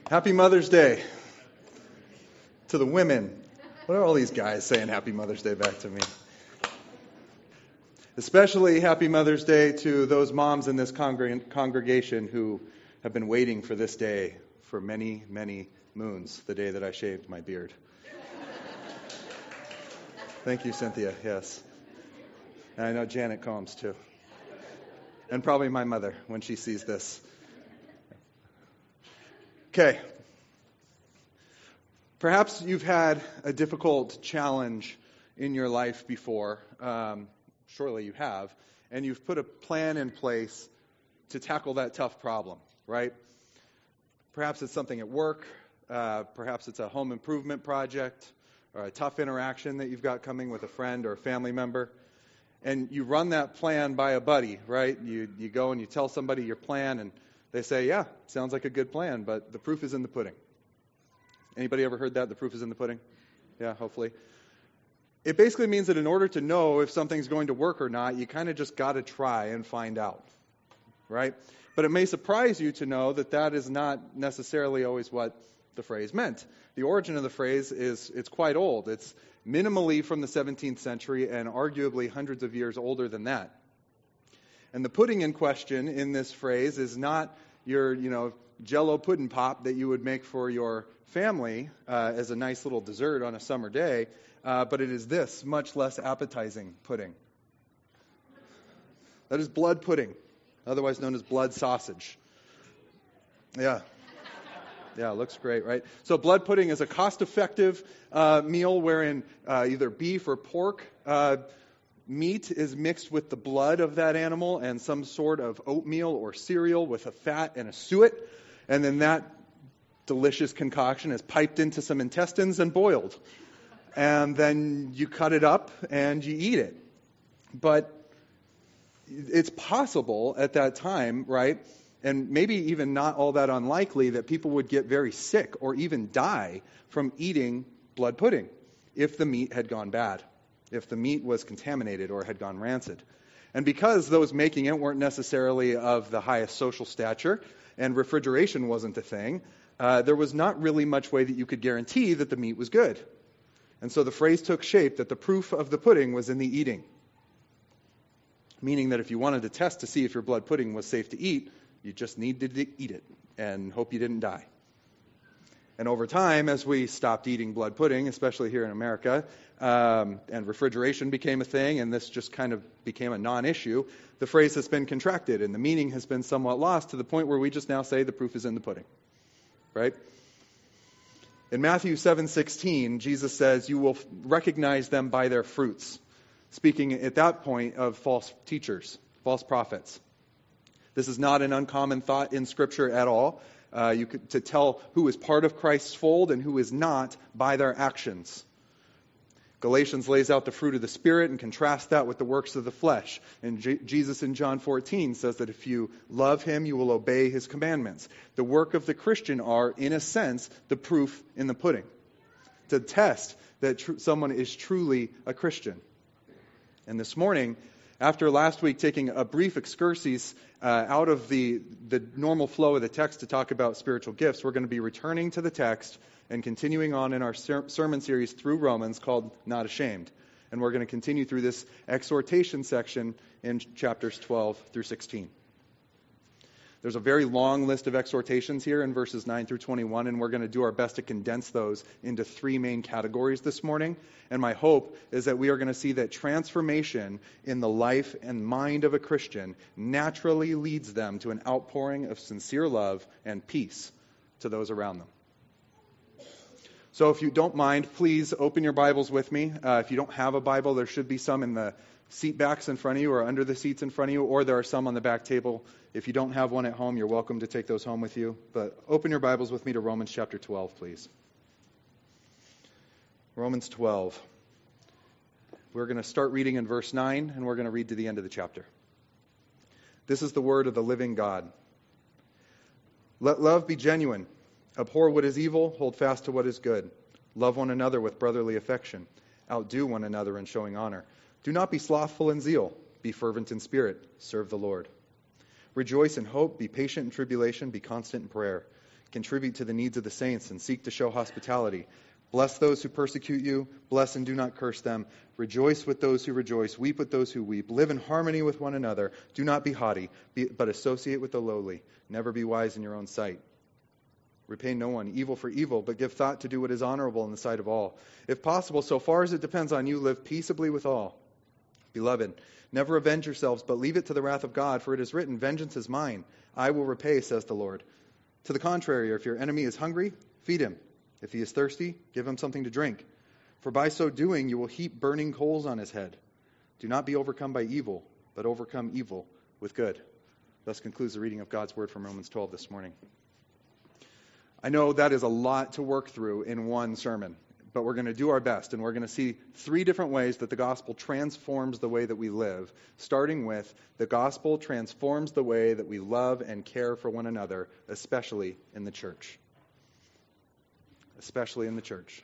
Happy Mother's Day to the women. What are all these guys saying Happy Mother's Day back to me? Especially Happy Mother's Day to those moms in this congregation who have been waiting for this day for many, many moons, the day that I shaved my beard. Thank you, Cynthia. Yes. And I know Janet Combs, too. And probably my mother when she sees this. Okay. Perhaps you've had a difficult challenge in your life before. Surely you have. And you've put a plan in place to tackle that tough problem, right? Perhaps it's something at work. Perhaps it's a home improvement project or a tough interaction that you've got coming with a friend or a family member. And you run that plan by a buddy, right? You go and you tell somebody your plan, and they say, yeah, sounds like a good plan, but the proof is in the pudding. Anybody ever heard that? The proof is in the pudding? Yeah, hopefully. It basically means that in order to know if something's going to work or not, you kind of just got to try and find out, right? But it may surprise you to know that that is not necessarily always what the phrase meant. The origin of the phrase it's quite old. It's minimally from the 17th century and arguably hundreds of years older than that. And the pudding in question in this phrase is not your, Jell-O pudding pop that you would make for your family as a nice little dessert on a summer day, but it is this much less appetizing pudding. That is blood pudding, otherwise known as blood sausage. Yeah. Yeah, it looks great, right? So blood pudding is a cost-effective meal wherein either beef or pork meat is mixed with the blood of that animal and some sort of oatmeal or cereal with a fat and a suet. And then that delicious concoction is piped into some intestines and boiled. And then you cut it up and you eat it. But it's possible at that time, right? And maybe even not all that unlikely that people would get very sick or even die from eating blood pudding if the meat had gone bad, if the meat was contaminated or had gone rancid. And because those making it weren't necessarily of the highest social stature and refrigeration wasn't a thing, there was not really much way that you could guarantee that the meat was good. And so the phrase took shape that the proof of the pudding was in the eating. Meaning that if you wanted to test to see if your blood pudding was safe to eat, you just needed to eat it and hope you didn't die. And over time, as we stopped eating blood pudding, especially here in America, and refrigeration became a thing, and this just kind of became a non-issue, the phrase has been contracted, and the meaning has been somewhat lost to the point where we just now say the proof is in the pudding. Right? In Matthew 7:16, Jesus says, you will recognize them by their fruits. Speaking at that point of false teachers, false prophets. This is not an uncommon thought in Scripture at all. To tell who is part of Christ's fold and who is not by their actions. Galatians lays out the fruit of the Spirit and contrasts that with the works of the flesh. And Jesus in John 14 says that if you love Him, you will obey His commandments. The work of the Christian are, in a sense, the proof in the pudding. To test that someone is truly a Christian. And this morning, after last week taking a brief excursus out of the normal flow of the text to talk about spiritual gifts, we're going to be returning to the text and continuing on in our sermon series through Romans called Not Ashamed. And we're going to continue through this exhortation section in chapters 12 through 16. There's a very long list of exhortations here in verses 9 through 21, and we're going to do our best to condense those into three main categories this morning. And my hope is that we are going to see that transformation in the life and mind of a Christian naturally leads them to an outpouring of sincere love and peace to those around them. So if you don't mind, please open your Bibles with me. If you don't have a Bible, there should be some in the seat backs in front of you or under the seats in front of you, or there are some on the back table. If you don't have one at home, you're welcome to take those home with you. But open your Bibles with me to Romans chapter 12, please. Romans 12. We're going to start reading in verse 9, and we're going to read to the end of the chapter. This is the word of the living God. Let love be genuine. Abhor what is evil, hold fast to what is good. Love one another with brotherly affection. Outdo one another in showing honor. Do not be slothful in zeal. Be fervent in spirit. Serve the Lord. Rejoice in hope. Be patient in tribulation. Be constant in prayer. Contribute to the needs of the saints and seek to show hospitality. Bless those who persecute you. Bless and do not curse them. Rejoice with those who rejoice. Weep with those who weep. Live in harmony with one another. Do not be haughty, but associate with the lowly. Never be wise in your own sight. Repay no one evil for evil, but give thought to do what is honorable in the sight of all. If possible, so far as it depends on you, live peaceably with all. Beloved, never avenge yourselves, but leave it to the wrath of God, for it is written, vengeance is mine. I will repay, says the Lord. To the contrary, if your enemy is hungry, feed him. If he is thirsty, give him something to drink. For by so doing, you will heap burning coals on his head. Do not be overcome by evil, but overcome evil with good. Thus concludes the reading of God's word from Romans 12 this morning. I know that is a lot to work through in one sermon, but we're going to do our best, and we're going to see 3 different ways that the gospel transforms the way that we live, starting with the gospel transforms the way that we love and care for one another, especially in the church. Especially in the church.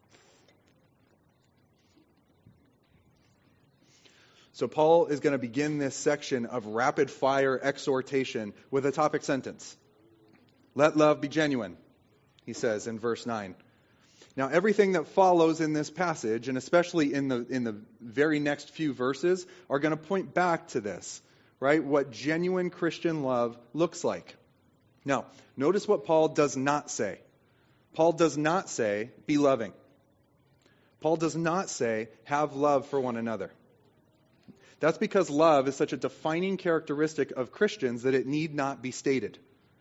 So Paul is going to begin this section of rapid-fire exhortation with a topic sentence. Let love be genuine, he says in verse 9. Now, everything that follows in this passage, and especially in the very next few verses, are going to point back to this, right? What genuine Christian love looks like. Now, notice what Paul does not say. Paul does not say, be loving. Paul does not say, have love for one another. That's because love is such a defining characteristic of Christians that it need not be stated.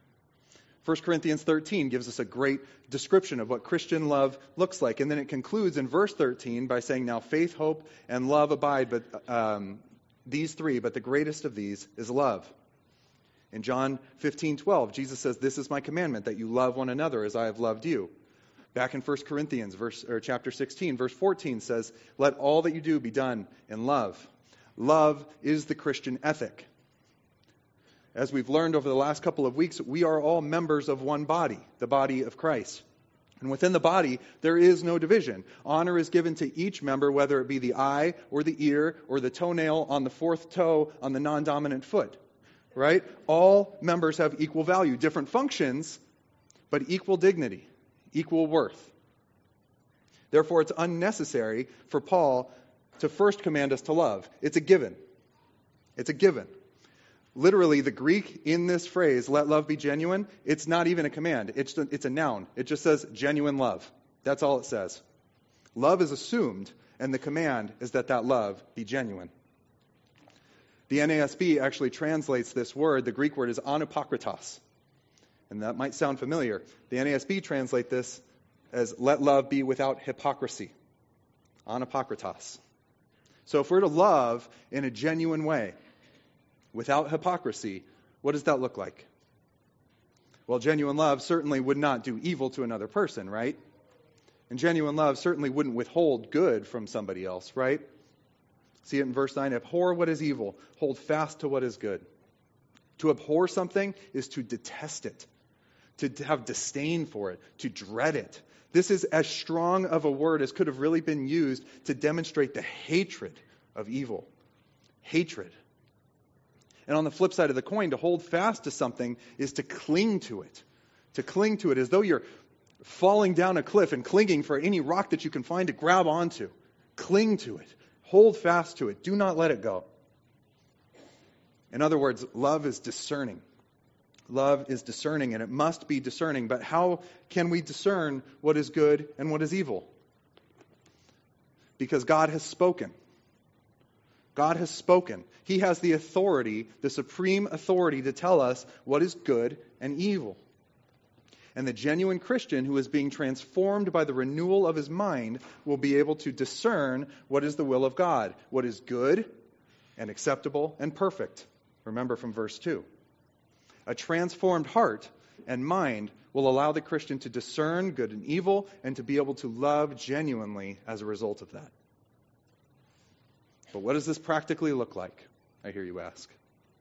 1 Corinthians 13 gives us a great description of what Christian love looks like. And then it concludes in verse 13 by saying, now faith, hope, and love abide, but these 3, but the greatest of these is love. In John 15:12, Jesus says, this is my commandment, that you love one another as I have loved you. Back in 1 Corinthians chapter 16, verse 14 says, let all that you do be done in love. Love is the Christian ethic. As we've learned over the last couple of weeks, we are all members of one body, the body of Christ. And within the body, there is no division. Honor is given to each member, whether it be the eye or the ear or the toenail on the 4th toe on the non-dominant foot. Right? All members have equal value, different functions, but equal dignity, equal worth. Therefore, it's unnecessary for Paul to first command us to love. It's a given. It's a given. Literally, the Greek in this phrase, let love be genuine, it's not even a command. It's a noun. It just says genuine love. That's all it says. Love is assumed, and the command is that love be genuine. The NASB actually translates this word, the Greek word is anapokritos. And that might sound familiar. The NASB translate this as let love be without hypocrisy. Anapokritos. So if we're to love in a genuine way, without hypocrisy, what does that look like? Well, genuine love certainly would not do evil to another person, right? And genuine love certainly wouldn't withhold good from somebody else, right? See it in verse 9. Abhor what is evil. Hold fast to what is good. To abhor something is to detest it, to have disdain for it, to dread it. This is as strong of a word as could have really been used to demonstrate the hatred of evil. Hatred. And on the flip side of the coin, to hold fast to something is to cling to it. To cling to it as though you're falling down a cliff and clinging for any rock that you can find to grab onto. Cling to it. Hold fast to it. Do not let it go. In other words, love is discerning. Love is discerning, and it must be discerning. But how can we discern what is good and what is evil? Because God has spoken. God has spoken. He has the authority, the supreme authority to tell us what is good and evil. And the genuine Christian who is being transformed by the renewal of his mind will be able to discern what is the will of God, what is good and acceptable and perfect. Remember from verse 2. A transformed heart and mind will allow the Christian to discern good and evil and to be able to love genuinely as a result of that. But what does this practically look like, I hear you ask?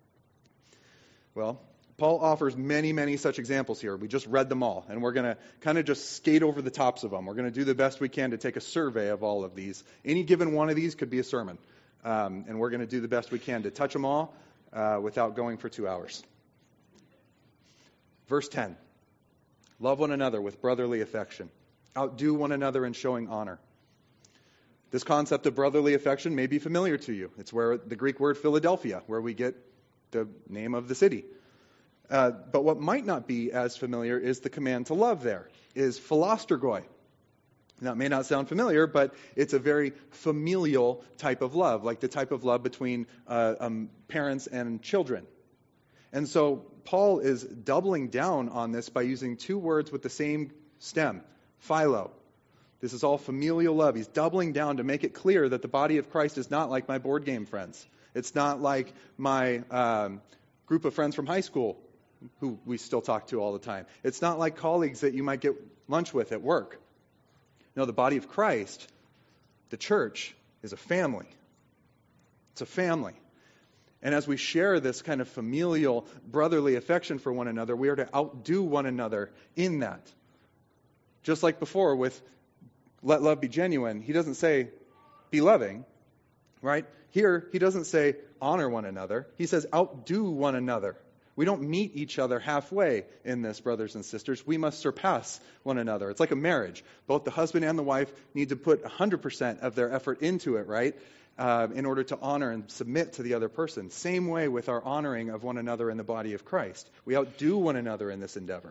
Well, Paul offers many, many such examples here. We just read them all, and we're going to kind of just skate over the tops of them. We're going to do the best we can to take a survey of all of these. Any given one of these could be a sermon, and we're going to do the best we can to touch them all without going for 2 hours. Verse 10, Love one another with brotherly affection. Outdo one another in showing honor. This concept of brotherly affection may be familiar to you. It's where the Greek word Philadelphia, where we get the name of the city. But what might not be as familiar is the command to love there, is philostergoi. Now, it may not sound familiar, but it's a very familial type of love, like the type of love between parents and children. And so Paul is doubling down on this by using two words with the same stem, philo. This is all familial love. He's doubling down to make it clear that the body of Christ is not like my board game friends. It's not like my group of friends from high school who we still talk to all the time. It's not like colleagues that you might get lunch with at work. No, the body of Christ, the church, is a family. It's a family. And as we share this kind of familial, brotherly affection for one another, we are to outdo one another in that. Just like before with let love be genuine, he doesn't say be loving, right? Here, he doesn't say honor one another. He says outdo one another. We don't meet each other halfway in this, brothers and sisters. We must surpass one another. It's like a marriage. Both the husband and the wife need to put 100% of their effort into it, right? In order to honor and submit to the other person. Same way with our honoring of one another in the body of Christ. We outdo one another in this endeavor.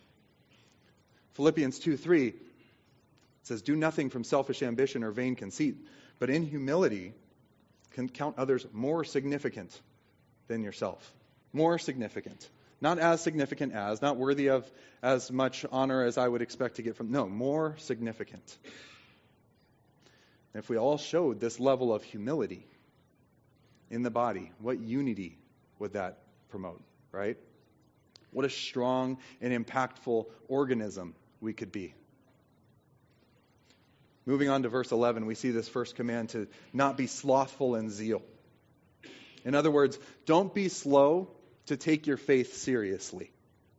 Philippians 2:3 says, do nothing from selfish ambition or vain conceit, but in humility can count others more significant than yourself. More significant. Not as significant as, not worthy of as much honor as I would expect to get from, no, more significant. And if we all showed this level of humility in the body, what unity would that promote, right? What a strong and impactful organism we could be. Moving on to verse 11, we see this first command to not be slothful in zeal. In other words, don't be slow to take your faith seriously.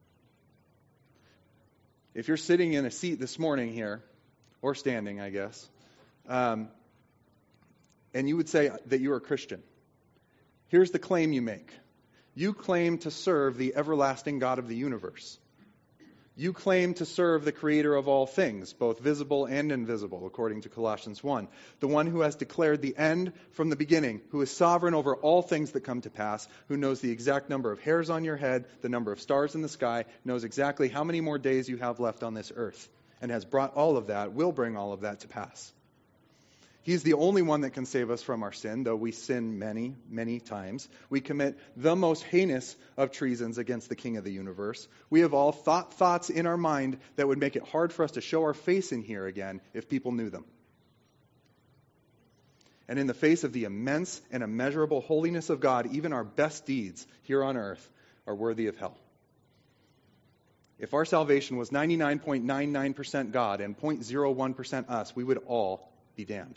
If you're sitting in a seat this morning here, or standing, I guess, and you would say that you are a Christian, here's the claim you make. You claim to serve the everlasting God of the universe. You claim to serve the creator of all things, both visible and invisible, according to Colossians 1. The one who has declared the end from the beginning, who is sovereign over all things that come to pass, who knows the exact number of hairs on your head, the number of stars in the sky, knows exactly how many more days you have left on this earth, and has brought all of that, will bring all of that to pass. He's the only one that can save us from our sin, though we sin many, many times. We commit the most heinous of treasons against the King of the universe. We have all thoughts in our mind that would make it hard for us to show our face in here again if people knew them. And in the face of the immense and immeasurable holiness of God, even our best deeds here on earth are worthy of hell. If our salvation was 99.99% God and 0.01% us, we would all be damned.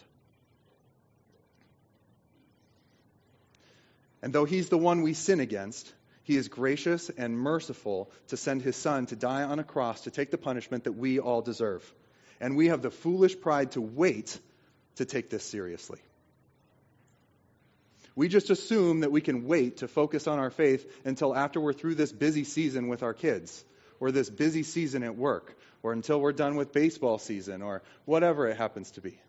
And though he's the one we sin against, he is gracious and merciful to send his son to die on a cross to take the punishment that we all deserve. And we have the foolish pride to wait to take this seriously. We just assume that we can wait to focus on our faith until after we're through this busy season with our kids, or this busy season at work, or until we're done with baseball season, or whatever it happens to be.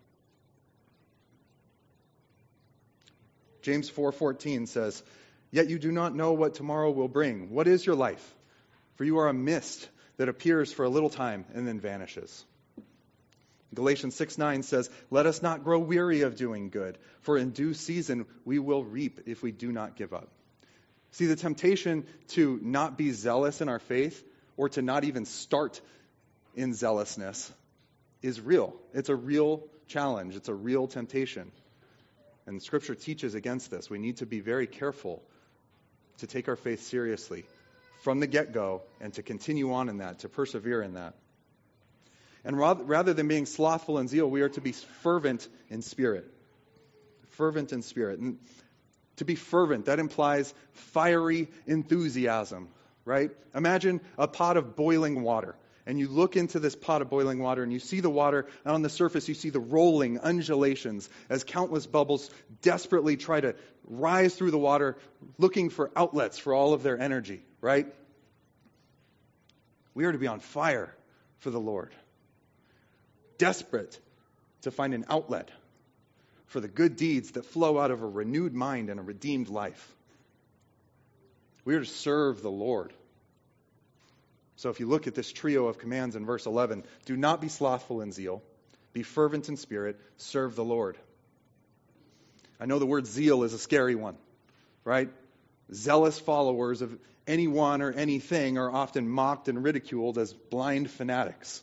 James 4:14 says, yet you do not know what tomorrow will bring. What is your life? For you are a mist that appears for a little time and then vanishes. Galatians 6:9 says, let us not grow weary of doing good, for in due season we will reap if we do not give up. See, the temptation to not be zealous in our faith, or to not even start in zealousness, is real. It's a real challenge. It's a real temptation. And Scripture teaches against this. We need to be very careful to take our faith seriously from the get-go and to continue on in that, to persevere in that. And rather than being slothful in zeal, we are to be fervent in spirit. Fervent in spirit. And to be fervent, that implies fiery enthusiasm, right? Imagine a pot of boiling water. And you look into this pot of boiling water and you see the water, and on the surface you see the rolling undulations as countless bubbles desperately try to rise through the water, looking for outlets for all of their energy, right? We are to be on fire for the Lord, desperate to find an outlet for the good deeds that flow out of a renewed mind and a redeemed life. We are to serve the Lord. So if you look at this trio of commands in verse 11, do not be slothful in zeal, be fervent in spirit, serve the Lord. I know the word zeal is a scary one, right? Zealous followers of anyone or anything are often mocked and ridiculed as blind fanatics.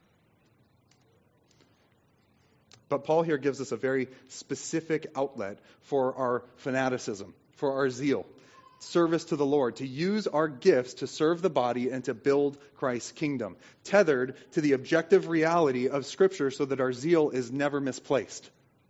But Paul here gives us a very specific outlet for our fanaticism, for our zeal, service to the Lord, to use our gifts to serve the body and to build Christ's kingdom, tethered to the objective reality of Scripture so that our zeal is never misplaced.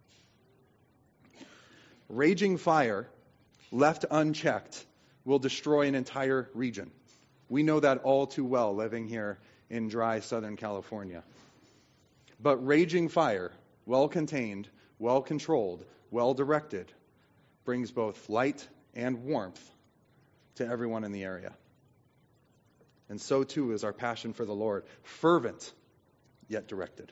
Raging fire, left unchecked, will destroy an entire region. We know that all too well living here in dry Southern California. But raging fire, well contained, well controlled, well directed, brings both light and warmth to everyone in the area. And so too is our passion for the Lord, fervent yet directed.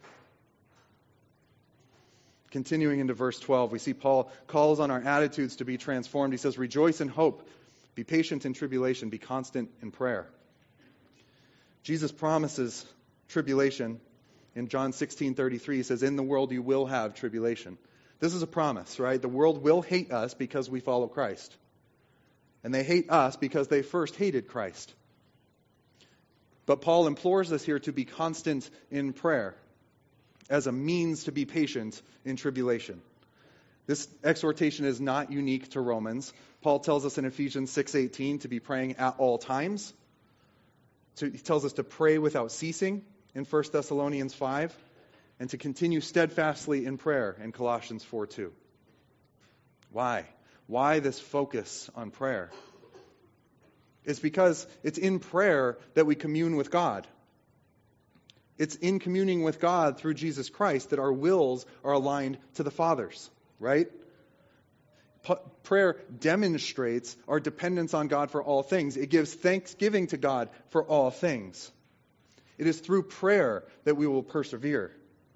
Continuing into verse 12, we see Paul calls on our attitudes to be transformed. He says, rejoice in hope, be patient in tribulation, be constant in prayer. Jesus promises tribulation. In John 16:33, he says, in the world you will have tribulation. This is a promise, right? The world will hate us because we follow Christ. And they hate us because they first hated Christ. But Paul implores us here to be constant in prayer as a means to be patient in tribulation. This exhortation is not unique to Romans. Paul tells us in Ephesians 6:18 to be praying at all times. So he tells us to pray without ceasing in 1 Thessalonians 5, and to continue steadfastly in prayer in Colossians 4:2. Why? Why this focus on prayer? It's because it's in prayer that we commune with God. It's in communing with God through Jesus Christ that our wills are aligned to the Father's, right? Prayer demonstrates our dependence on God for all things. It gives thanksgiving to God for all things. It is through prayer that we will persevere.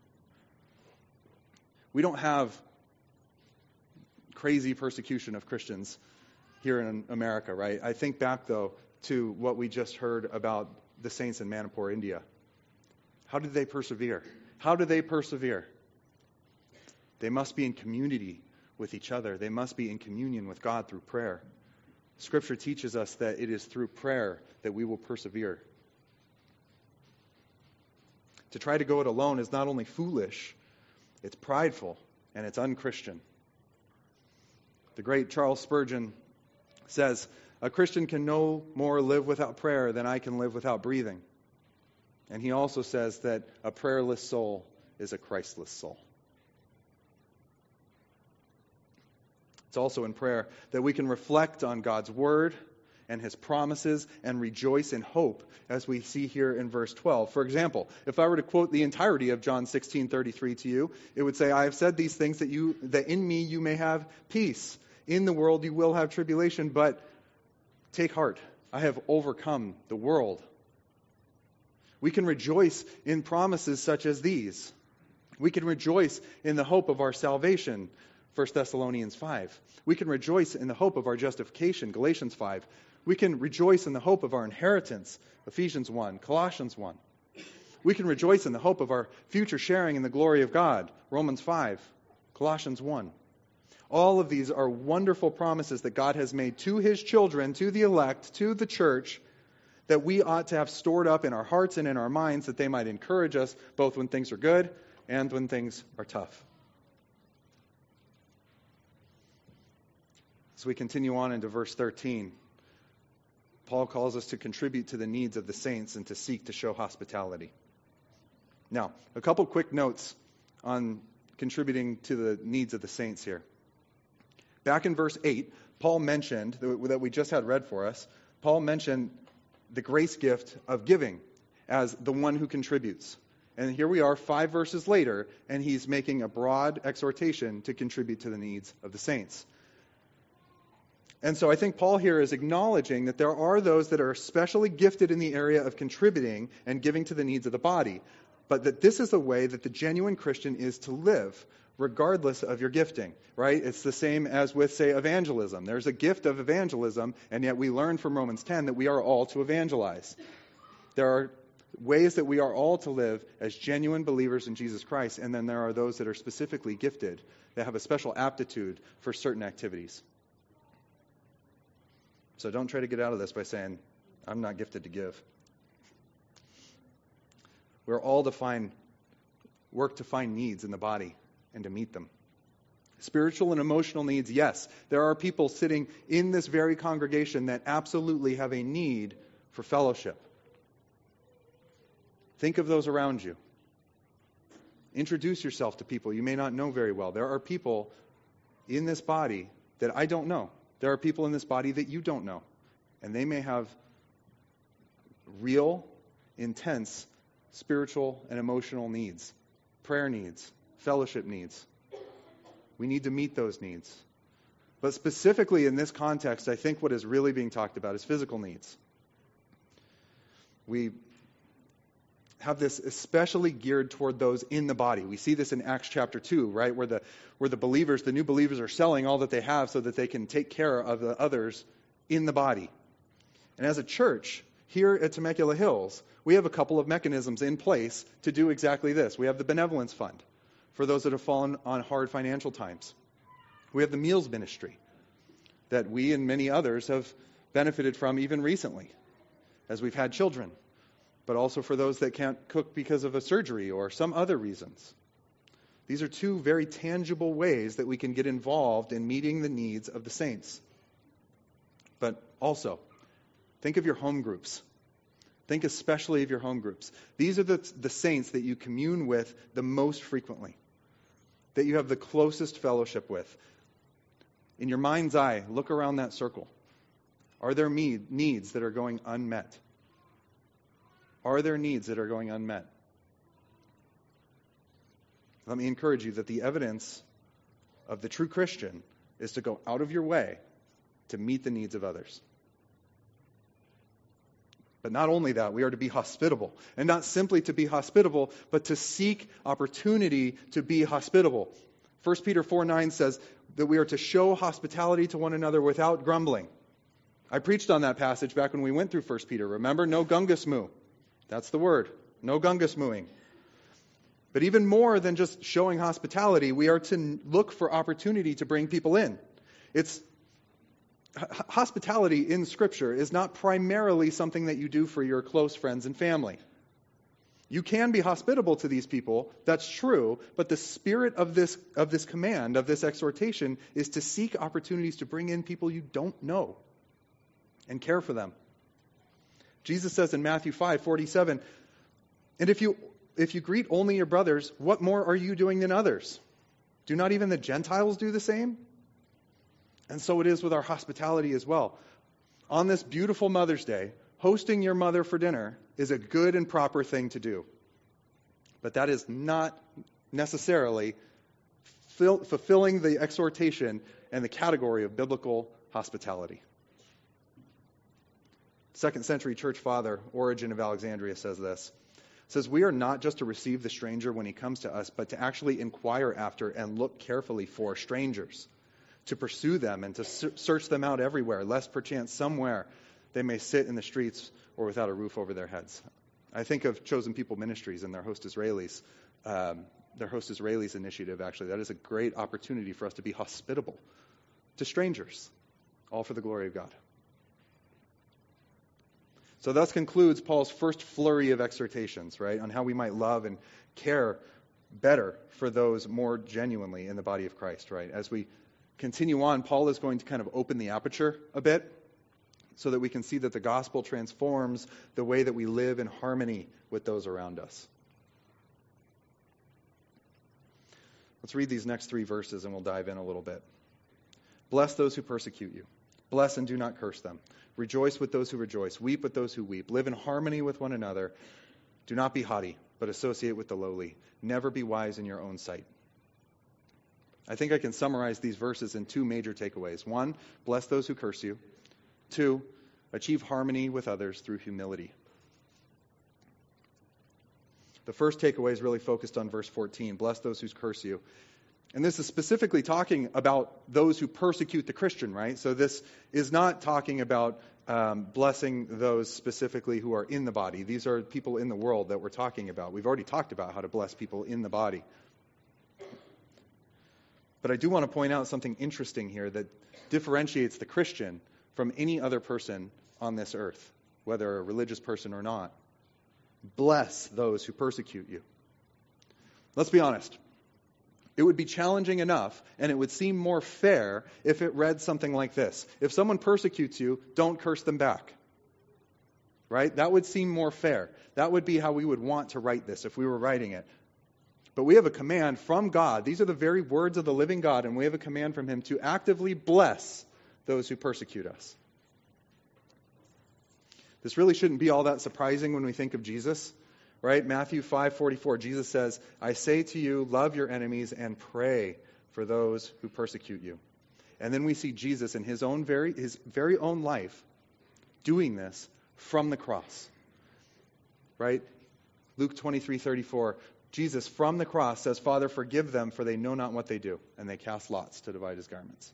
We don't have crazy persecution of Christians here in America, right? I think back, though, to what we just heard about the saints in Manipur, India. How did they persevere? How do they persevere? They must be in community with each other. They must be in communion with God through prayer. Scripture teaches us that it is through prayer that we will persevere. To try to go it alone is not only foolish, it's prideful, and it's unchristian. The great Charles Spurgeon says, a Christian can no more live without prayer than I can live without breathing. And he also says that a prayerless soul is a Christless soul. It's also in prayer that we can reflect on God's word and his promises and rejoice in hope, as we see here in verse 12. For example, if I were to quote the entirety of John 16:33 to you, it would say, I have said these things that in me you may have peace. In the world you will have tribulation, but take heart, I have overcome the world. We can rejoice in promises such as these. We can rejoice in the hope of our salvation, 1 Thessalonians 5. We can rejoice in the hope of our justification, Galatians 5. We can rejoice in the hope of our inheritance, Ephesians 1, Colossians 1. We can rejoice in the hope of our future sharing in the glory of God, Romans 5, Colossians 1. All of these are wonderful promises that God has made to his children, to the elect, to the church, that we ought to have stored up in our hearts and in our minds that they might encourage us both when things are good and when things are tough. As we continue on into verse 13, Paul calls us to contribute to the needs of the saints and to seek to show hospitality. Now, a couple quick notes on contributing to the needs of the saints here. Back in verse 8, Paul mentioned, that we just had read for us, Paul mentioned the grace gift of giving as the one who contributes. And here we are 5 verses later, and he's making a broad exhortation to contribute to the needs of the saints. And so I think Paul here is acknowledging that there are those that are especially gifted in the area of contributing and giving to the needs of the body, but that this is the way that the genuine Christian is to live, regardless of your gifting, right? It's the same as with, say, evangelism. There's a gift of evangelism, and yet we learn from Romans 10 that we are all to evangelize. There are ways that we are all to live as genuine believers in Jesus Christ, and then there are those that are specifically gifted, that have a special aptitude for certain activities. So don't try to get out of this by saying, I'm not gifted to give. We're all to work to find needs in the body and to meet them. Spiritual and emotional needs, yes. There are people sitting in this very congregation that absolutely have a need for fellowship. Think of those around you. Introduce yourself to people you may not know very well. There are people in this body that I don't know. There are people in this body that you don't know. And they may have real, intense spiritual and emotional needs, prayer needs, fellowship needs. We need to meet those needs. But specifically in this context, I think what is really being talked about is physical needs. We have this especially geared toward those in the body. We see this in Acts chapter 2, right, where the believers, the new believers, are selling all that they have so that they can take care of the others in the body. And as a church, here at Temecula Hills, we have a couple of mechanisms in place to do exactly this. We have the Benevolence Fund for those that have fallen on hard financial times. We have the Meals Ministry that we and many others have benefited from even recently as we've had children, but also for those that can't cook because of a surgery or some other reasons. These are two very tangible ways that we can get involved in meeting the needs of the saints. But also, think of your home groups. Think especially of your home groups. These are the saints that you commune with the most frequently, that you have the closest fellowship with. In your mind's eye, look around that circle. Are there needs that are going unmet? Are there needs that are going unmet? Let me encourage you that the evidence of the true Christian is to go out of your way to meet the needs of others. But not only that, we are to be hospitable. And not simply to be hospitable, but to seek opportunity to be hospitable. 1 Peter 4:9 says that we are to show hospitality to one another without grumbling. I preached on that passage back when we went through 1 Peter. Remember, no gungus moo. That's the word. No gungus mooing. But even more than just showing hospitality, we are to look for opportunity to bring people in. Hospitality in Scripture is not primarily something that you do for your close friends and family. You can be hospitable to these people, that's true, but the spirit of this command, of this exhortation, is to seek opportunities to bring in people you don't know and care for them. Jesus says in Matthew 5:47, and if you greet only your brothers, what more are you doing than others? Do not even the Gentiles do the same? And so it is with our hospitality as well. On this beautiful Mother's Day, hosting your mother for dinner is a good and proper thing to do. But that is not necessarily fulfilling the exhortation and the category of biblical hospitality. 2nd century church father, Origen of Alexandria, says this. Says, we are not just to receive the stranger when he comes to us, but to actually inquire after and look carefully for strangers, to pursue them and to search them out everywhere, lest perchance somewhere they may sit in the streets or without a roof over their heads. I think of Chosen People Ministries and their Host Israelis initiative, actually. That is a great opportunity for us to be hospitable to strangers, all for the glory of God. So thus concludes Paul's first flurry of exhortations, right, on how we might love and care better for those more genuinely in the body of Christ, right? As we continue on, Paul is going to kind of open the aperture a bit so that we can see that the gospel transforms the way that we live in harmony with those around us. Let's read these next 3 verses and we'll dive in a little bit. Bless those who persecute you. Bless and do not curse them. Rejoice with those who rejoice. Weep with those who weep. Live in harmony with one another. Do not be haughty, but associate with the lowly. Never be wise in your own sight. I think I can summarize these verses in two major takeaways. One, bless those who curse you. Two, achieve harmony with others through humility. The first takeaway is really focused on verse 14. Bless those who curse you. And this is specifically talking about those who persecute the Christian, right? So this is not talking about blessing those specifically who are in the body. These are people in the world that we're talking about. We've already talked about how to bless people in the body. But I do want to point out something interesting here that differentiates the Christian from any other person on this earth, whether a religious person or not. Bless those who persecute you. Let's be honest. It would be challenging enough, and it would seem more fair if it read something like this. If someone persecutes you, don't curse them back. Right? That would seem more fair. That would be how we would want to write this if we were writing it. But we have a command from God. These are the very words of the living God, and we have a command from Him to actively bless those who persecute us. This really shouldn't be all that surprising when we think of Jesus. Right? Matthew 5:44, Jesus says, I say to you, love your enemies and pray for those who persecute you. And then we see Jesus in his very own life doing this from the cross. Right? Luke 23:34, Jesus from the cross says, Father, forgive them, for they know not what they do. And they cast lots to divide his garments.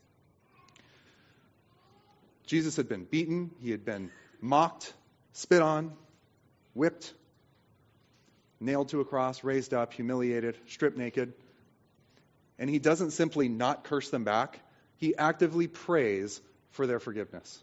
Jesus had been beaten, he had been mocked, spit on, whipped, nailed to a cross, raised up, humiliated, stripped naked. And he doesn't simply not curse them back. He actively prays for their forgiveness.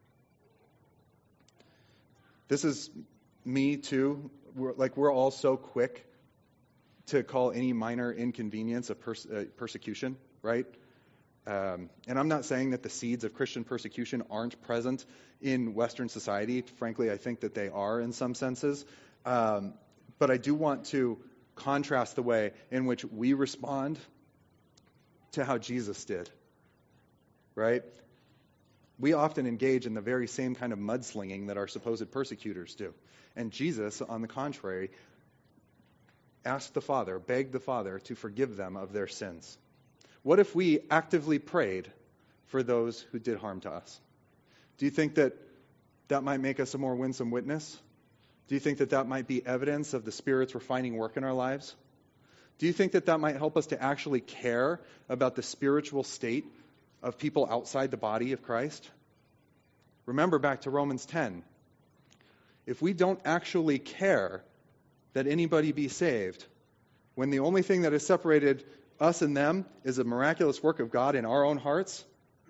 This is me too. We're all so quick to call any minor inconvenience a persecution, right? And I'm not saying that the seeds of Christian persecution aren't present in Western society. Frankly, I think that they are in some senses. But I do want to contrast the way in which we respond to how Jesus did, right? We often engage in the very same kind of mudslinging that our supposed persecutors do. And Jesus, on the contrary, asked the Father, begged the Father to forgive them of their sins. What if we actively prayed for those who did harm to us? Do you think that that might make us a more winsome witness? Do you think that that might be evidence of the Spirit's refining work in our lives? Do you think that that might help us to actually care about the spiritual state of people outside the body of Christ? Remember back to Romans 10. If we don't actually care that anybody be saved, when the only thing that has separated us and them is a miraculous work of God in our own hearts,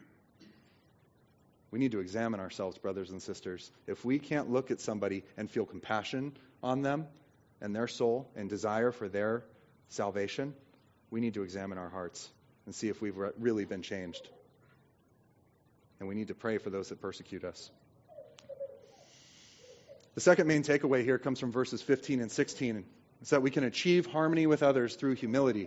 we need to examine ourselves, brothers and sisters. If we can't look at somebody and feel compassion on them and their soul and desire for their salvation, we need to examine our hearts and see if we've really been changed. And we need to pray for those that persecute us. The second main takeaway here comes from verses 15 and 16. It's that we can achieve harmony with others through humility.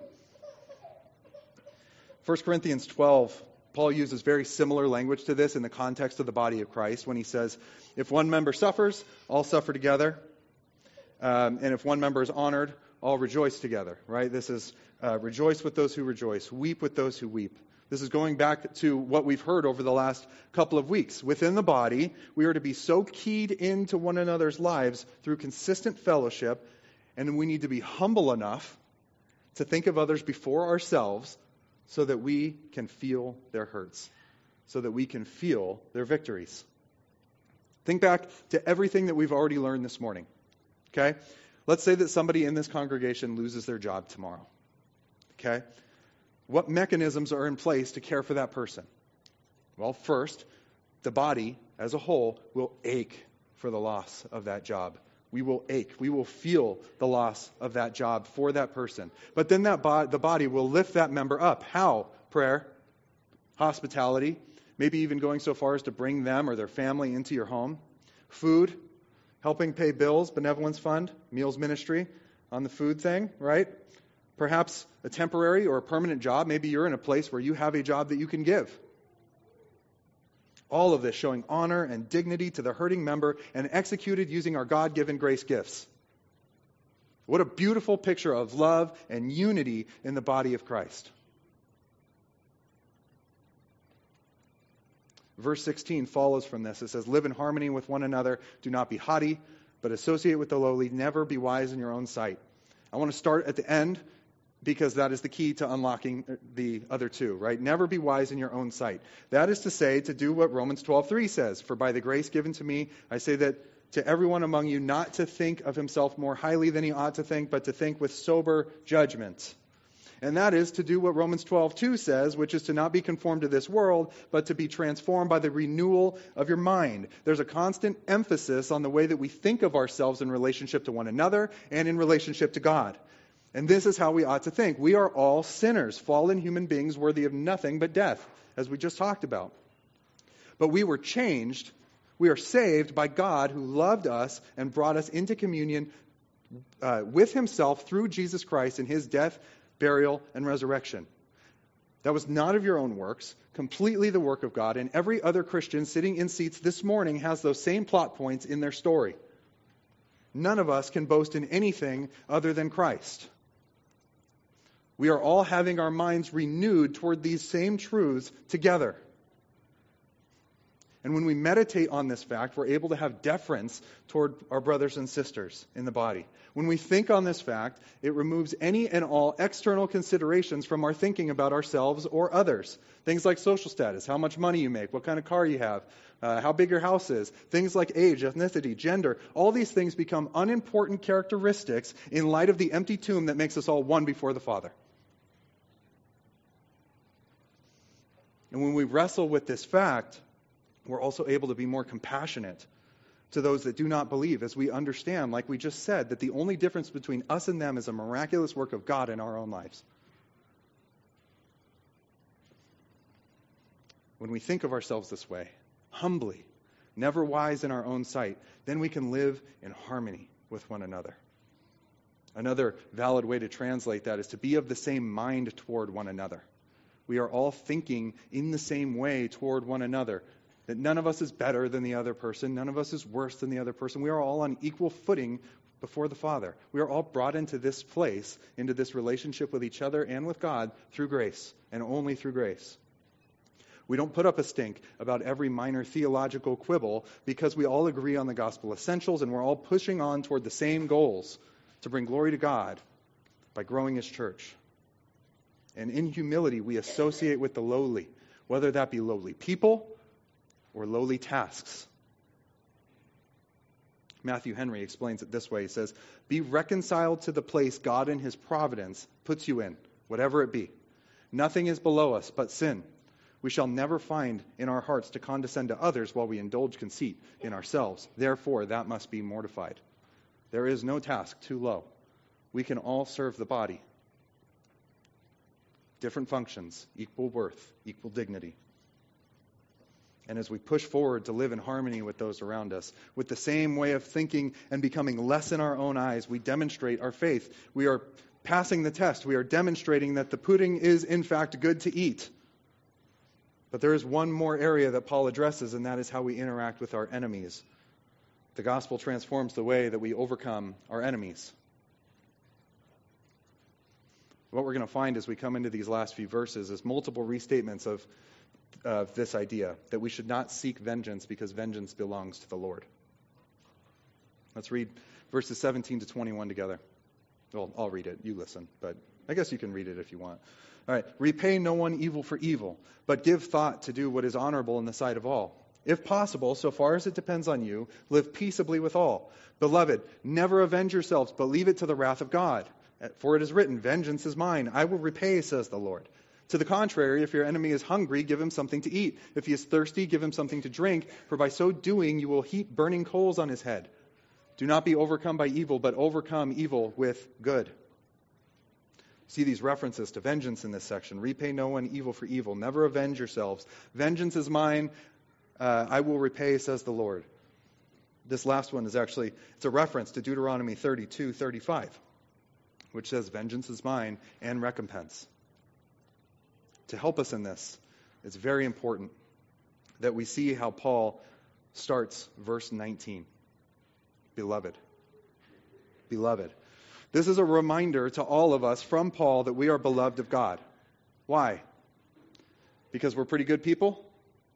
1 Corinthians 12, Paul uses very similar language to this in the context of the body of Christ when he says, if one member suffers, all suffer together. And if one member is honored, all rejoice together. Right? This is rejoice with those who rejoice, weep with those who weep. This is going back to what we've heard over the last couple of weeks. Within the body, we are to be so keyed into one another's lives through consistent fellowship, and we need to be humble enough to think of others before ourselves so that we can feel their hurts, so that we can feel their victories. Think back to everything that we've already learned this morning. Okay? Let's say that somebody in this congregation loses their job tomorrow. Okay? What mechanisms are in place to care for that person? Well, first, the body as a whole will ache for the loss of that job. We will ache. We will feel the loss of that job for that person. But then the body will lift that member up. How? Prayer, hospitality, maybe even going so far as to bring them or their family into your home. Food, helping pay bills, benevolence fund, meals ministry on the food thing, right? Perhaps a temporary or a permanent job. Maybe you're in a place where you have a job that you can give. All of this showing honor and dignity to the hurting member and executed using our God-given grace gifts. What a beautiful picture of love and unity in the body of Christ. Verse 16 follows from this. It says, live in harmony with one another. Do not be haughty, but associate with the lowly. Never be wise in your own sight. I want to start at the end because that is the key to unlocking the other two, right? Never be wise in your own sight. That is to say, to do what Romans 12:3 says, for by the grace given to me, I say that to everyone among you, not to think of himself more highly than he ought to think, but to think with sober judgment. And that is to do what Romans 12:2 says, which is to not be conformed to this world, but to be transformed by the renewal of your mind. There's a constant emphasis on the way that we think of ourselves in relationship to one another and in relationship to God. And this is how we ought to think. We are all sinners, fallen human beings worthy of nothing but death, as we just talked about. But we were changed. We are saved by God who loved us and brought us into communion with himself through Jesus Christ in his death, burial, and resurrection. That was not of your own works, completely the work of God, and every other Christian sitting in seats this morning has those same plot points in their story. None of us can boast in anything other than Christ. We are all having our minds renewed toward these same truths together. And when we meditate on this fact, we're able to have deference toward our brothers and sisters in the body. When we think on this fact, it removes any and all external considerations from our thinking about ourselves or others. Things like social status, how much money you make, what kind of car you have, how big your house is. Things like age, ethnicity, gender. All these things become unimportant characteristics in light of the empty tomb that makes us all one before the Father. And when we wrestle with this fact, we're also able to be more compassionate to those that do not believe, as we understand, like we just said, that the only difference between us and them is a miraculous work of God in our own lives. When we think of ourselves this way, humbly, never wise in our own sight, then we can live in harmony with one another. Another valid way to translate that is to be of the same mind toward one another. We are all thinking in the same way toward one another. That none of us is better than the other person. None of us is worse than the other person. We are all on equal footing before the Father. We are all brought into this place, into this relationship with each other and with God through grace, and only through grace. We don't put up a stink about every minor theological quibble because we all agree on the gospel essentials and we're all pushing on toward the same goals to bring glory to God by growing his church. And in humility, we associate with the lowly, whether that be lowly people or lowly tasks. Matthew Henry explains it this way. He says, be reconciled to the place God in his providence puts you in, whatever it be. Nothing is below us but sin. We shall never find in our hearts to condescend to others while we indulge conceit in ourselves. Therefore, that must be mortified. There is no task too low. We can all serve the body. Different functions, equal worth, equal dignity. And as we push forward to live in harmony with those around us, with the same way of thinking and becoming less in our own eyes, we demonstrate our faith. We are passing the test. We are demonstrating that the pudding is, in fact, good to eat. But there is one more area that Paul addresses, and that is how we interact with our enemies. The gospel transforms the way that we overcome our enemies. What we're going to find as we come into these last few verses is multiple restatements of this idea, that we should not seek vengeance because vengeance belongs to the Lord. Let's read verses 17 to 21 together. Well, I'll read it. You listen, but I guess you can read it if you want. All right. Repay no one evil for evil, but give thought to do what is honorable in the sight of all. If possible, so far as it depends on you, live peaceably with all. Beloved, never avenge yourselves, but leave it to the wrath of God. For it is written, vengeance is mine, I will repay, says the Lord. To the contrary, if your enemy is hungry, give him something to eat. If he is thirsty, give him something to drink, for by so doing you will heap burning coals on his head. Do not be overcome by evil, but overcome evil with good. See these references to vengeance in this section. Repay no one evil for evil. Never avenge yourselves. Vengeance is mine, I will repay, says the Lord. This last one is actually, it's a reference to Deuteronomy 32:35. Which says, vengeance is mine and recompense. To help us in this, it's very important that we see how Paul starts verse 19. Beloved. Beloved. This is a reminder to all of us from Paul that we are beloved of God. Why? Because we're pretty good people?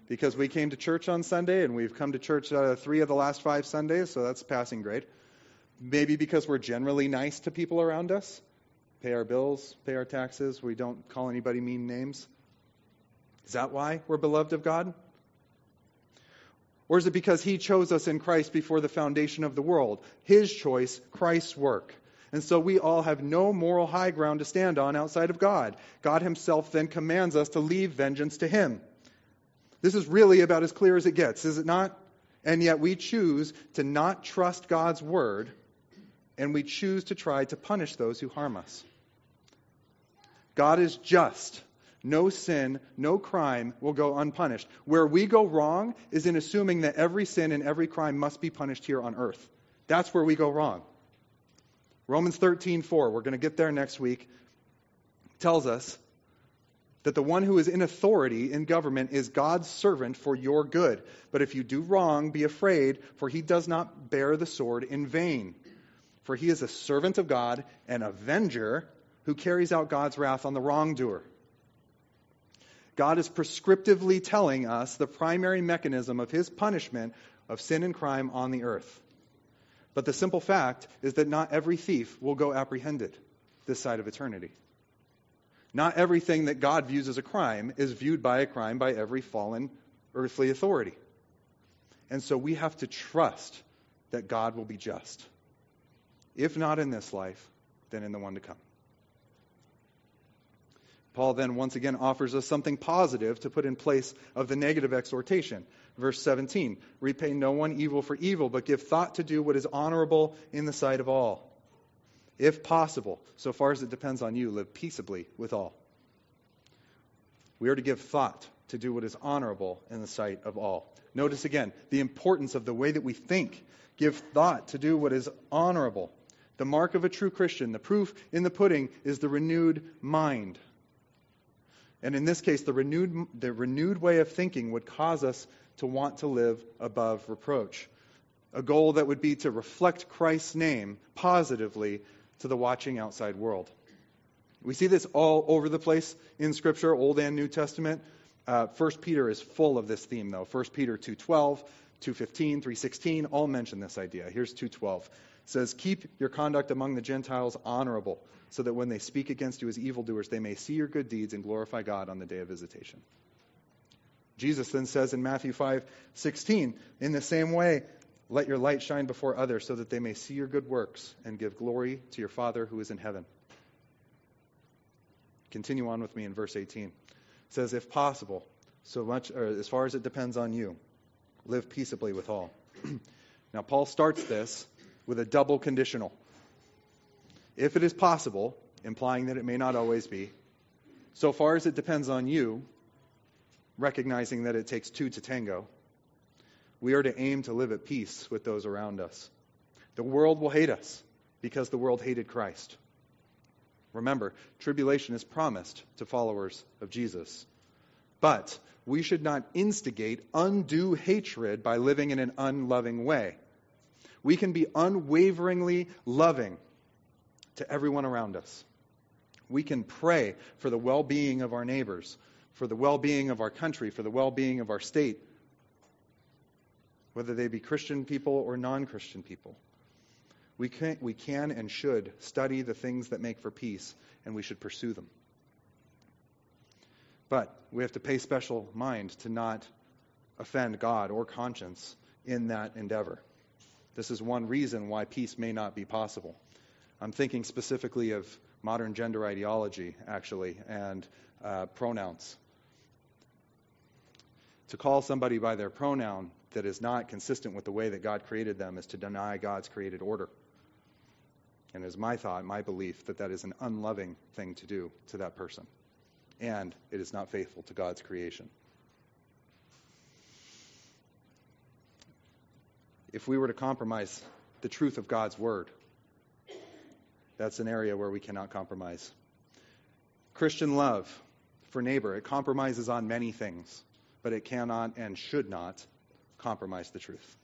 because we came to church on Sunday, and we've come to church 3 of the last 5 Sundays, so that's passing grade. Maybe because we're generally nice to people around us, pay our bills, pay our taxes, we don't call anybody mean names. Is that why we're beloved of God? Or is it because he chose us in Christ before the foundation of the world? His choice, Christ's work. And so we all have no moral high ground to stand on outside of God. God himself then commands us to leave vengeance to him. This is really about as clear as it gets, is it not? And yet we choose to not trust God's word, and we choose to try to punish those who harm us. God is just. No sin, no crime will go unpunished. Where we go wrong is in assuming that every sin and every crime must be punished here on earth. That's where we go wrong. Romans 13:4, we're going to get there next week, tells us that the one who is in authority in government is God's servant for your good. But if you do wrong, be afraid, for he does not bear the sword in vain. For he is a servant of God, an avenger who carries out God's wrath on the wrongdoer. God is prescriptively telling us the primary mechanism of his punishment of sin and crime on the earth. But the simple fact is that not every thief will go apprehended this side of eternity. Not everything that God views as a crime is viewed by a crime by every fallen earthly authority. And so we have to trust that God will be just. If not in this life, then in the one to come. Paul then once again offers us something positive to put in place of the negative exhortation. Verse 17, repay no one evil for evil, but give thought to do what is honorable in the sight of all. If possible, so far as it depends on you, live peaceably with all. We are to give thought to do what is honorable in the sight of all. Notice again the importance of the way that we think. Give thought to do what is honorable. The mark of a true Christian, the proof in the pudding, is the renewed mind. And in this case, the renewed way of thinking would cause us to want to live above reproach. A goal that would be to reflect Christ's name positively to the watching outside world. We see this all over the place in Scripture, Old and New Testament. 1 Peter is full of this theme, though. 1 Peter 2:12, 2:15, 3:16 all mention this idea. Here's 2:12. It says, keep your conduct among the Gentiles honorable, so that when they speak against you as evildoers, they may see your good deeds and glorify God on the day of visitation. Jesus then says in Matthew 5:16, in the same way, let your light shine before others so that they may see your good works and give glory to your Father who is in heaven. Continue on with me in verse 18. It says, if possible, so much, or as far as it depends on you, live peaceably with all. Now, Paul starts this with a double conditional. If it is possible, implying that it may not always be, so far as it depends on you, recognizing that it takes two to tango, we are to aim to live at peace with those around us. The world will hate us because the world hated Christ. Remember, tribulation is promised to followers of Jesus. But we should not instigate undue hatred by living in an unloving way. We can be unwaveringly loving to everyone around us. We can pray for the well-being of our neighbors, for the well-being of our country, for the well-being of our state, whether they be Christian people or non-Christian people. We can and should study the things that make for peace, and we should pursue them. But we have to pay special mind to not offend God or conscience in that endeavor. This is one reason why peace may not be possible. I'm thinking specifically of modern gender ideology, actually, and pronouns. To call somebody by their pronoun that is not consistent with the way that God created them is to deny God's created order. And it is my thought, my belief, that that is an unloving thing to do to that person. And it is not faithful to God's creation. If we were to compromise the truth of God's word, that's an area where we cannot compromise. Christian love for neighbor, it compromises on many things, but it cannot and should not compromise the truth.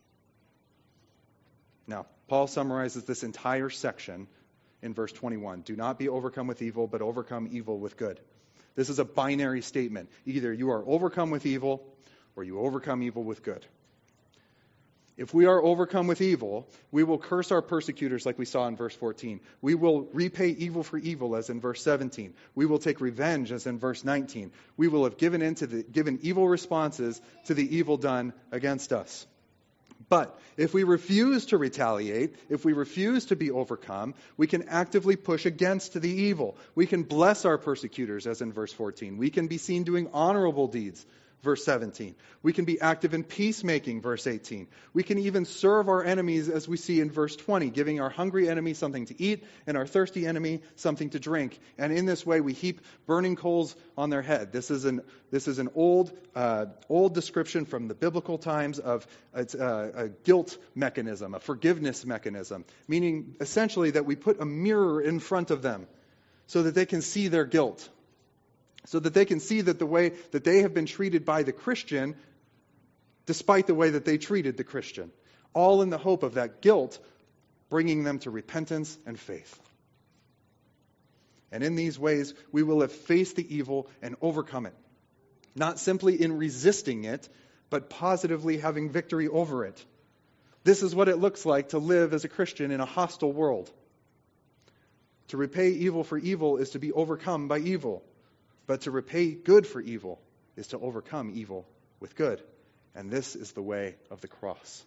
Now, Paul summarizes this entire section in verse 21. Do not be overcome with evil, but overcome evil with good. This is a binary statement. Either you are overcome with evil or you overcome evil with good. If we are overcome with evil, we will curse our persecutors like we saw in verse 14. We will repay evil for evil as in verse 17. We will take revenge as in verse 19. We will have given evil responses to the evil done against us. But if we refuse to retaliate, if we refuse to be overcome, we can actively push against the evil. We can bless our persecutors as in verse 14. We can be seen doing honorable deeds. Verse 17. We can be active in peacemaking, verse 18. We can even serve our enemies, as we see in verse 20, giving our hungry enemy something to eat and our thirsty enemy something to drink. And in this way, we heap burning coals on their head. This is an old description from the biblical times of a guilt mechanism, a forgiveness mechanism, meaning essentially that we put a mirror in front of them so that they can see their guilt. So that they can see that the way that they have been treated by the Christian, despite the way that they treated the Christian. All in the hope of that guilt bringing them to repentance and faith. And in these ways, we will have faced the evil and overcome it. Not simply in resisting it, but positively having victory over it. This is what it looks like to live as a Christian in a hostile world. To repay evil for evil is to be overcome by evil. But to repay good for evil is to overcome evil with good. And this is the way of the cross.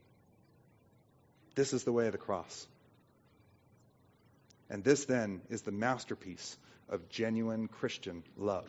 This is the way of the cross. And this then is the masterpiece of genuine Christian love.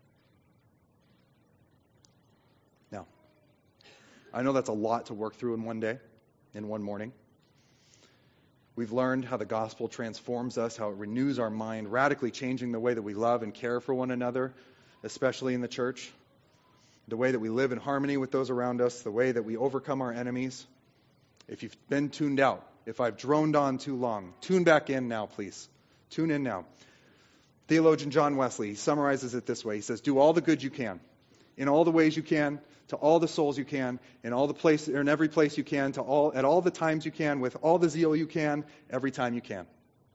Now, I know that's a lot to work through in one day, in one morning. We've learned how the gospel transforms us, how it renews our mind, radically changing the way that we love and care for one another, especially in the church, the way that we live in harmony with those around us, the way that we overcome our enemies. If you've been tuned out, if I've droned on too long, tune back in now, please. Tune in now. Theologian John Wesley, he summarizes it this way. He says, do all the good you can, in all the ways you can, to all the souls you can, in all the place, or in every place you can, at all the times you can, with all the zeal you can, every time you can.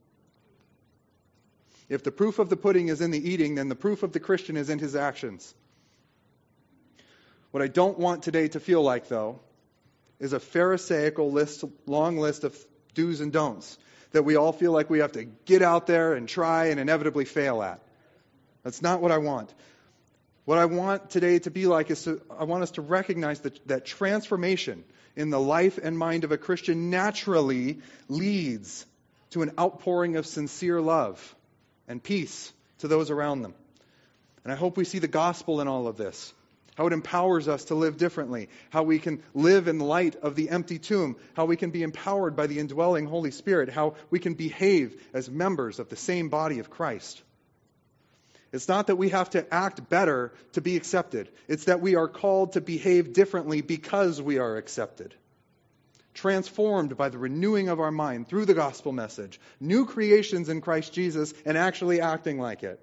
If the proof of the pudding is in the eating, then the proof of the Christian is in his actions. What I don't want today to feel like, though, is a pharisaical long list of do's and don'ts that we all feel like we have to get out there and try and inevitably fail at. That's not what I want. What I want today to be like is I want us to recognize that transformation in the life and mind of a Christian naturally leads to an outpouring of sincere love and peace to those around them. And I hope we see the gospel in all of this, how it empowers us to live differently, how we can live in light of the empty tomb, how we can be empowered by the indwelling Holy Spirit, how we can behave as members of the same body of Christ. It's not that we have to act better to be accepted. It's that we are called to behave differently because we are accepted. Transformed by the renewing of our mind through the gospel message. New creations in Christ Jesus and actually acting like it.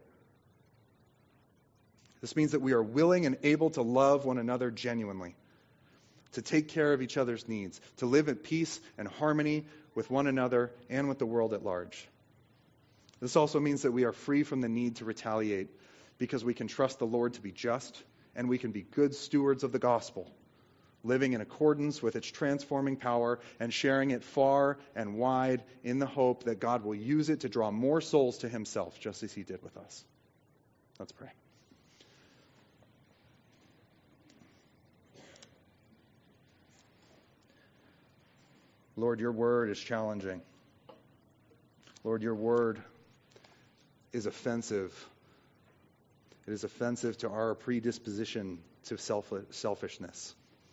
This means that we are willing and able to love one another genuinely. To take care of each other's needs. To live at peace and harmony with one another and with the world at large. This also means that we are free from the need to retaliate because we can trust the Lord to be just and we can be good stewards of the gospel, living in accordance with its transforming power and sharing it far and wide in the hope that God will use it to draw more souls to himself, just as he did with us. Let's pray. Lord, your word is challenging. Lord, your word is offensive. It is offensive to our predisposition to selfishness.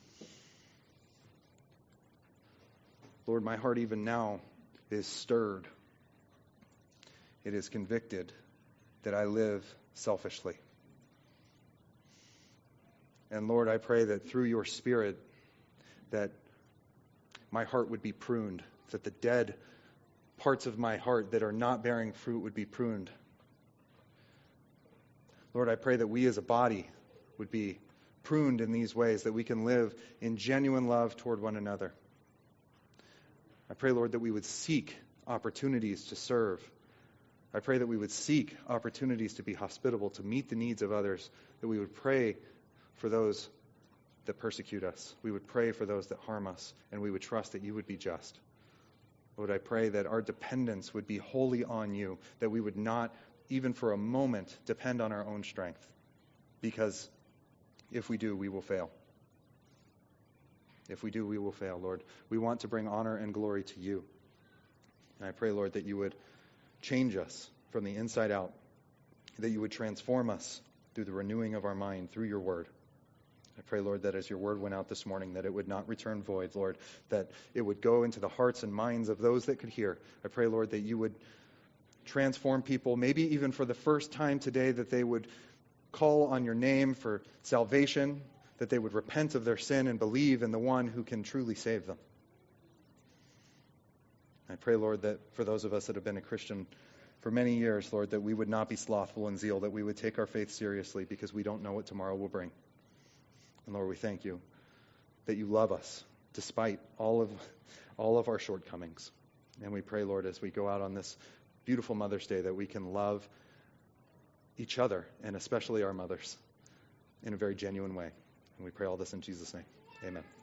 Lord, my heart even now is stirred. It is convicted that I live selfishly. And Lord, I pray that through your Spirit that my heart would be pruned, that the dead parts of my heart that are not bearing fruit would be pruned. Lord, I pray that we as a body would be pruned in these ways, that we can live in genuine love toward one another. I pray, Lord, that we would seek opportunities to serve. I pray that we would seek opportunities to be hospitable, to meet the needs of others, that we would pray for those that persecute us. We would pray for those that harm us, and we would trust that you would be just. Lord, I pray that our dependence would be wholly on you, that we would not, even for a moment, depend on our own strength, because if we do, we will fail. If we do, we will fail, Lord. We want to bring honor and glory to you. And I pray, Lord, that you would change us from the inside out, that you would transform us through the renewing of our mind, through your word. I pray, Lord, that as your word went out this morning, that it would not return void, Lord, that it would go into the hearts and minds of those that could hear. I pray, Lord, that you would transform people, maybe even for the first time today, that they would call on your name for salvation, that they would repent of their sin and believe in the one who can truly save them. I pray, Lord, that for those of us that have been a Christian for many years, Lord, that we would not be slothful in zeal, that we would take our faith seriously because we don't know what tomorrow will bring. And Lord, we thank you that you love us despite all of our shortcomings. And we pray, Lord, as we go out on this beautiful Mother's Day, that we can love each other, and especially our mothers, in a very genuine way. And we pray all this in Jesus' name. Amen.